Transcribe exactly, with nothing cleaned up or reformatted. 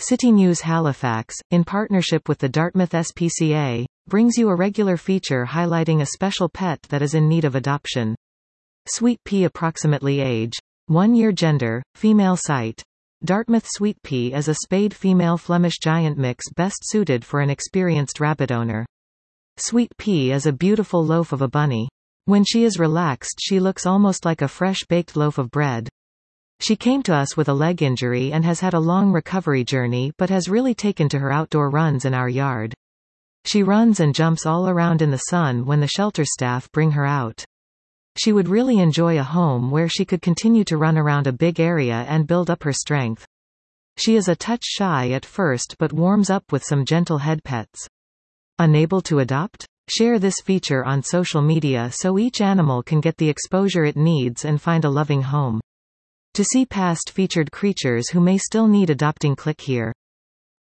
City News Halifax, in partnership with the Dartmouth S P C A, brings you a regular feature highlighting a special pet that is in need of adoption. Sweet Pea. Approximately age. one year. Gender, female. Site. Dartmouth. Sweet Pea is a spayed female Flemish giant mix best suited for an experienced rabbit owner. Sweet Pea is a beautiful loaf of a bunny. When she is relaxed, she looks almost like a fresh baked loaf of bread. She came to us with a leg injury and has had a long recovery journey, but has really taken to her outdoor runs in our yard. She runs and jumps all around in the sun when the shelter staff bring her out. She would really enjoy a home where she could continue to run around a big area and build up her strength. She is a touch shy at first but warms up with some gentle head pets. Unable to adopt? Share this feature on social media so each animal can get the exposure it needs and find a loving home. To see past featured creatures who may still need adopting, click here.